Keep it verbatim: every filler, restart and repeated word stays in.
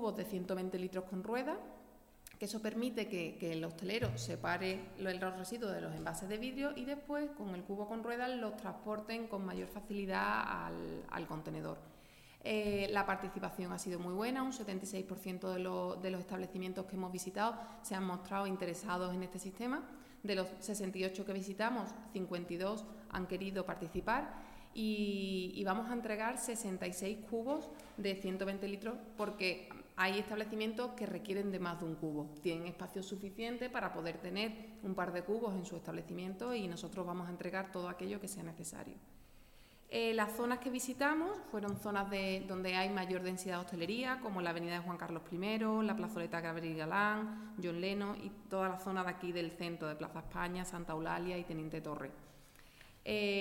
cubos de ciento veinte litros con rueda, que eso permite que, que el hostelero separe los residuos de los envases de vidrio y después con el cubo con ruedas los transporten con mayor facilidad al, al contenedor. Eh, la participación ha sido muy buena, un setenta y seis por ciento de, lo, de los establecimientos que hemos visitado se han mostrado interesados en este sistema. De los sesenta y ocho que visitamos, cincuenta y dos han querido participar y, y vamos a entregar sesenta y seis cubos de ciento veinte litros porque hay establecimientos que requieren de más de un cubo, tienen espacio suficiente para poder tener un par de cubos en su establecimiento y nosotros vamos a entregar todo aquello que sea necesario. Eh, las zonas que visitamos fueron zonas de, donde hay mayor densidad de hostelería, como la avenida de Juan Carlos primero, la plazoleta Gabriel Galán, John Leno y toda la zona de aquí del centro, de Plaza España, Santa Eulalia y Teniente Torre. Eh,